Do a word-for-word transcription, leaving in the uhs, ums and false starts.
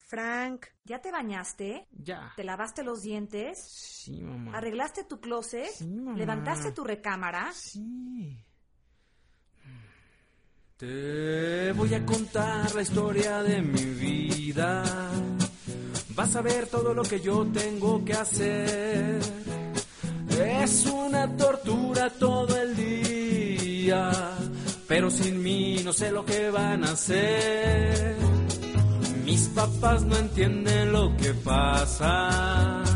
Frank, ¿ya te bañaste? Ya. ¿Te lavaste los dientes? Sí, mamá. ¿Arreglaste tu closet? Sí, mamá. ¿Levantaste tu recámara? Sí. Te voy a contar la historia de mi vida. Vas a ver todo lo que yo tengo que hacer. Es una tortura todo el día, pero sin mí no sé lo que van a hacer. Mis papás no entienden lo que pasa.